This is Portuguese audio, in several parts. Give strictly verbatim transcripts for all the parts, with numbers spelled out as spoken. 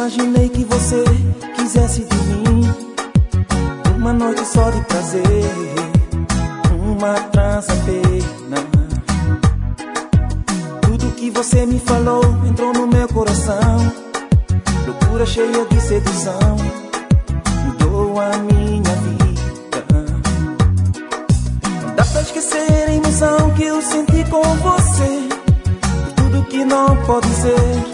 imaginei que você quisesse de mim uma noite só de prazer, uma trança pena. Tudo que você me falou entrou no meu coração, loucura cheia de sedução, mudou a minha vida. Não dá pra esquecer a emoção que eu senti com você, tudo que não pode ser.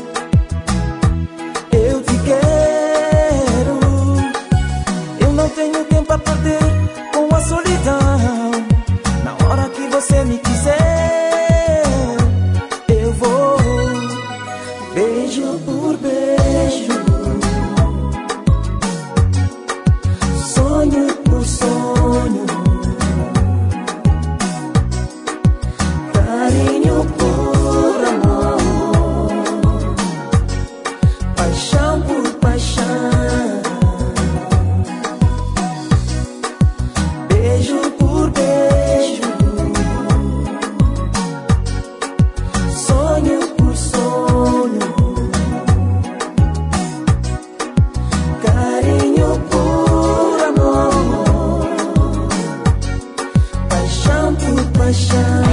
Eu te quero, eu não tenho tempo a perder com a solidão. Na hora que você me quiser, eu vou beijo por beijo, sonho por sonho, carinho por amor, paixão por paixão, beijo por beijo, sonho por sonho, carinho por amor, paixão por paixão.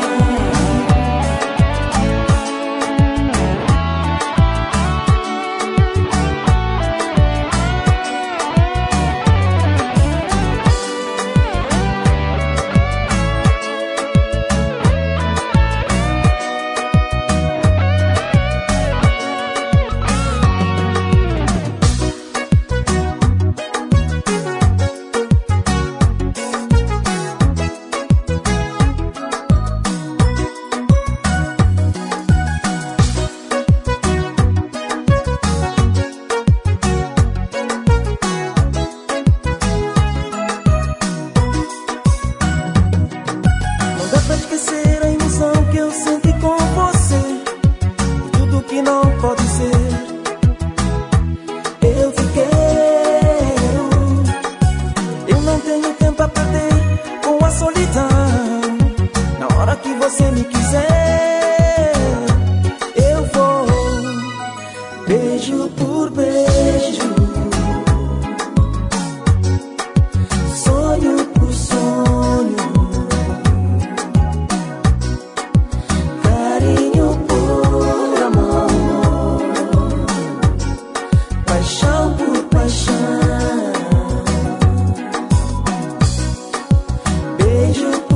Esquecer a emoção que eu senti com você, tudo que não pode ser. Eu te quero, eu não tenho tempo a perder com a solidão. Na hora que você me quiser, eu vou beijo por beijo, sonho por sonho, paixão por paixão, beijo